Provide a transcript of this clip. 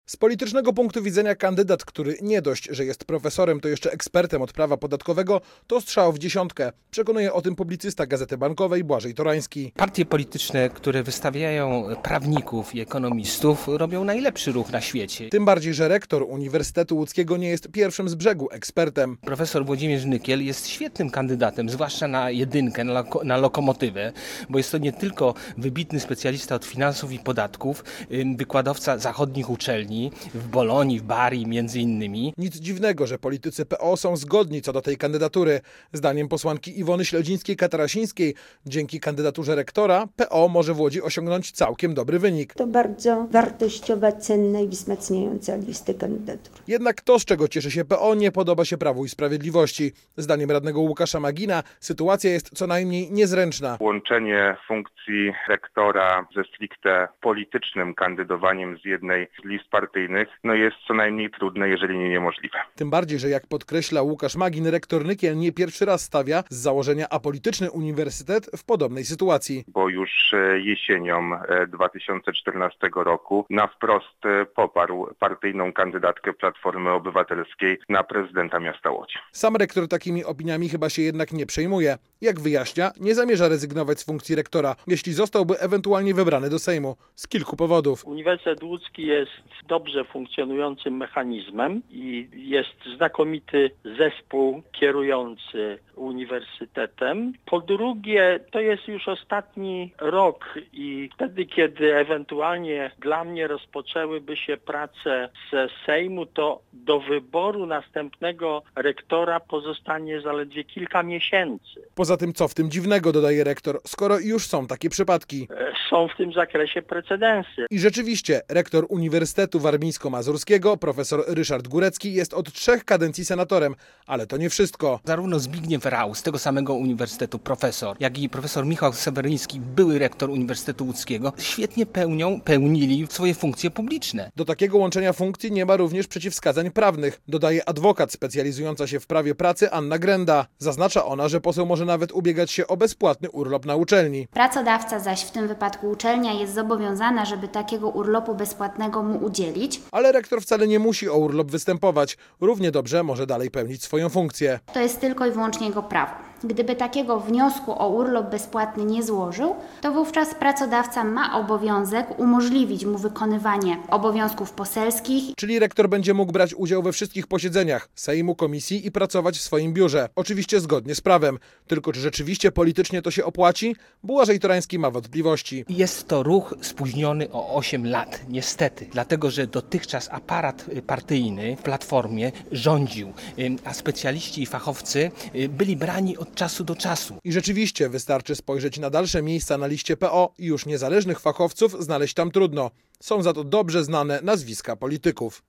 Z politycznego punktu widzenia kandydat, który nie dość, że jest profesorem, to jeszcze ekspertem od prawa podatkowego, to strzał w dziesiątkę. Przekonuje o tym publicysta Gazety Bankowej Błażej Torański. Partie polityczne, które wystawiają prawników i ekonomistów, robią najlepszy ruch na świecie. Tym bardziej, że rektor Uniwersytetu Łódzkiego nie jest pierwszym z brzegu ekspertem. Profesor Włodzimierz Nykiel jest świetnym kandydatem, zwłaszcza na jedynkę, na lokomotywę, bo jest to nie tylko wybitny specjalista od finansów i podatków, wykładowca zachodnich uczelni, w Bolonii, w Bari między innymi. Nic dziwnego, że politycy PO są zgodni co do tej kandydatury. Zdaniem posłanki Iwony Śledzińskiej-Katarasińskiej, dzięki kandydaturze rektora PO może w Łodzi osiągnąć całkiem dobry wynik. To bardzo wartościowa, cenna i wzmacniająca listy kandydatur. Jednak to, z czego cieszy się PO, nie podoba się Prawu i Sprawiedliwości. Zdaniem radnego Łukasza Magina sytuacja jest co najmniej niezręczna. Łączenie funkcji rektora ze stricte politycznym kandydowaniem z jednej z list partyjnych jest co najmniej trudne, jeżeli nie niemożliwe. Tym bardziej, że jak podkreśla Łukasz Magin, rektor Nykiel nie pierwszy raz stawia z założenia apolityczny uniwersytet w podobnej sytuacji. Bo już jesienią 2014 roku na wprost poparł partyjną kandydatkę Platformy Obywatelskiej na prezydenta miasta Łodzi. Sam rektor takimi opiniami chyba się jednak nie przejmuje. Jak wyjaśnia, nie zamierza rezygnować z funkcji rektora, jeśli zostałby ewentualnie wybrany do Sejmu. Z kilku powodów. Uniwersytet Łódzki jest dobrze funkcjonującym mechanizmem i jest znakomity zespół kierujący uniwersytetem. Po drugie, to jest już ostatni rok i wtedy, kiedy ewentualnie dla mnie rozpoczęłyby się prace ze Sejmu, to do wyboru następnego rektora pozostanie zaledwie kilka miesięcy. Poza tym, co w tym dziwnego, dodaje rektor, skoro już są takie przypadki. Są w tym zakresie precedensy. I rzeczywiście, rektor Uniwersytetu Warmińsko-Mazurskiego, profesor Ryszard Górecki, jest od 3 kadencji senatorem, ale to nie wszystko. Zarówno Zbigniew Rau z tego samego uniwersytetu, profesor, jak i profesor Michał Seweryński, były rektor Uniwersytetu Łódzkiego, świetnie pełnili swoje funkcje publiczne. Do takiego łączenia funkcji nie ma również przeciwwskazań prawnych, dodaje adwokat specjalizująca się w prawie pracy Anna Grenda. Zaznacza ona, że poseł może nawet ubiegać się o bezpłatny urlop na uczelni. Pracodawca zaś, w tym wypadku uczelnia, jest zobowiązana, żeby takiego urlopu bezpłatnego mu udzielić. Ale rektor wcale nie musi o urlop występować. Równie dobrze może dalej pełnić swoją funkcję. To jest tylko i wyłącznie jego prawo. Gdyby takiego wniosku o urlop bezpłatny nie złożył, to wówczas pracodawca ma obowiązek umożliwić mu wykonywanie obowiązków poselskich. Czyli rektor będzie mógł brać udział we wszystkich posiedzeniach Sejmu, komisji i pracować w swoim biurze. Oczywiście zgodnie z prawem. Tylko czy rzeczywiście politycznie to się opłaci? Błażej Torański ma wątpliwości. Jest to ruch spóźniony o 8 lat, niestety. Dlatego, że dotychczas aparat partyjny w Platformie rządził, a specjaliści i fachowcy byli brani od czasu do czasu. I rzeczywiście wystarczy spojrzeć na dalsze miejsca na liście PO i już niezależnych fachowców znaleźć tam trudno. Są za to dobrze znane nazwiska polityków.